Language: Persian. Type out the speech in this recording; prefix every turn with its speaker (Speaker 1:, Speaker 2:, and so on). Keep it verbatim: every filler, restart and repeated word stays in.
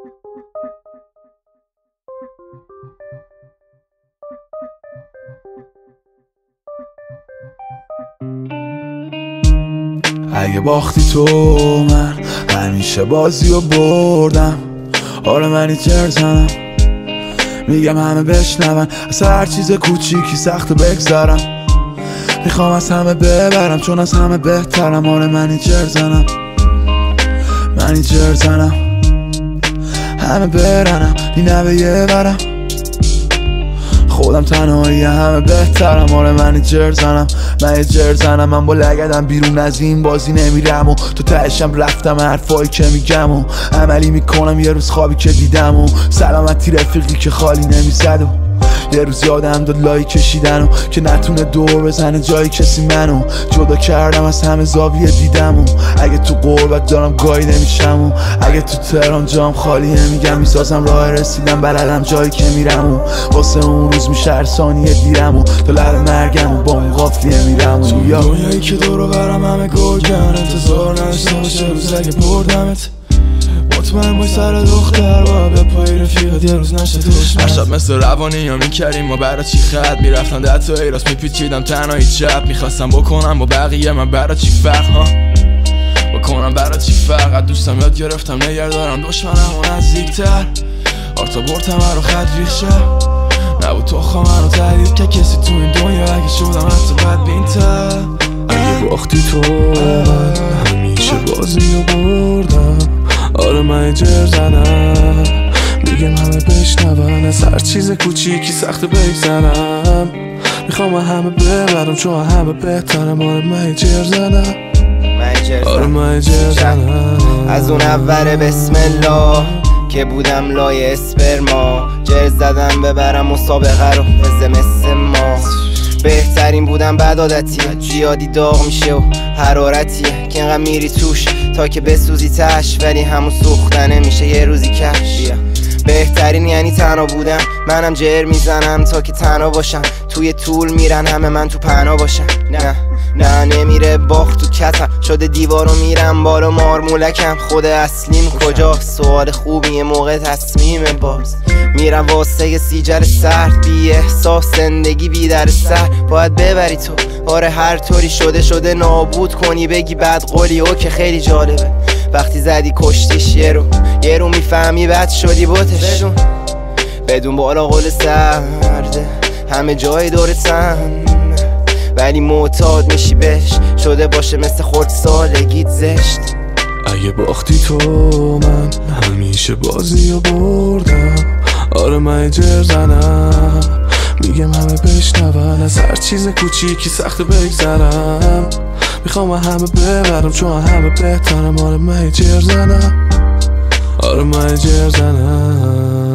Speaker 1: اگه باختی تو من همیشه بازی رو بردم. آره من ایتر زنم میگم همه بشنون، از هر چیز کوچیکی سخت بگذرم. میخوام از همه ببرم چون از همه بهترم. آره من ایتر زنم من ایتر زنم همه برنم بی نوه یه برم. خودم تنهایی همه بهترم. آره من ایتر زنم من ایتر زنم من با لگدم بیرون از این بازی نمیرم و تو تهشم رفتم حرفایی که میگم و عملی میکنم یه روز خوابی که دیدم و سلامتی رفیقی که خالی نمیزد و یه روز یادم داد لایی کشیدن و که نتونه دور بزنه جایی کسی منو جدا کردم از همه زاویه دیدم و اگه تو قربت دارم گاهی نمیشم و اگه تو تهران جام خالی نمیگم میسازم راه رسیدم بلدم جایی که میرم و واسه اون روز میشه هر ثانیه دیرم و تا لب مرگم و با اون قافیه میرم و یا
Speaker 2: دنیایی که دورو برم همه گرگن انتظار نداشته باشه روز اگه بردمت مطمئن باش سر دختر با به پای رفیقت یه روز نشه دشمن.
Speaker 3: هر شب مثل روانی ها میکریم ما برا چی خط میرفتن ده تا ایراست میپیچیدم تنهایی چپ میخواستم بکنم با بقیه من برا چی فرق ها بکنم برا چی فرق. دوستم یاد گرفتم نگردارم دشمنم و نزدیکتر آرتا برتم رو خط ریخ شد نبود تو خواه منو تحریف که کسی تو این دنیا اگه شدم حتی بدبین‌تر.
Speaker 2: اگه باختی تو من همیشه بازی رو بردم. آره من جر زنم میگم همه بشنون، از هر چیز کوچیکی سخت بگذرم. میخوام همه ببرم چون همه بهترم. آره من جر زنم آره من جر زنم
Speaker 4: از اون اول بسم الله که بودم لای اسپرما جر زدم ببرم مسابقه رو بزه مثل ما. بهترین بودم بد عادتیه زیادی داغ میشه و حرارتیه که انقدر میری توش تا که بسوزی تش ولی همون سوختنه میشه یه روزی کش. بهترین یعنی تنها بودم منم جر میزنم تا که تنها باشم. توی طول میرن همه من تو پناه باشم. نه نه نمیره باخت تو کتم شده دیوارو میرم بالا مارمولکم. خود اصلیم کجاست سوال خوبیه موقع تصمیم باز میرم واسه سیجر سرد بی احساس زندگی بی در سر باید ببری تو. آره هر طوری شده شده نابود کنی بگی بد قولی او که خیلی جالبه وقتی زدی کشتیش یه رو یه رو میفهمی بد شدی بوتش بدون بدون بالا قول سرده همه جای دورتن ولی معتاد میشی بهش شده باشه مثل خورد سالگیت زشت.
Speaker 2: اگه باختی تو من همیشه بازی رو بردم. آره من جر زنم میگم همه بشنون، از هر چیز کوچیکی سخت بگذرم. میخوام همه ببرم چون همه بهترم. آره من جر زنم آره من جر زنم